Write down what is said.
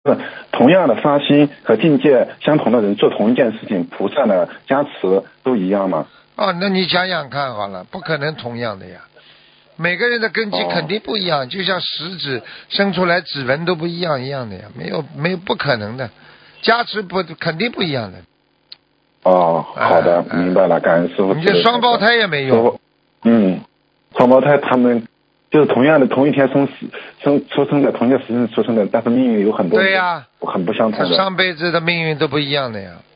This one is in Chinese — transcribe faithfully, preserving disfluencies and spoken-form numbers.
同样的发心和境界相同的人做同一件事情，菩萨的加持都一样吗？ 哦，那你想想看好了，不可能同样的呀。每个人的根基肯定不一样，哦、就像食指生出来指纹都不一样一样的呀，没有没有不可能的，加持不肯定不一样的。 哦，好的，哎、明白了，感恩师傅。 你这双胞胎也没用。 嗯，双胞胎他们就是同样的同一天生生出生的，同一个时辰出生的，但是命运有很多对呀、 很不相同的。 上辈子的命运都不一样的呀。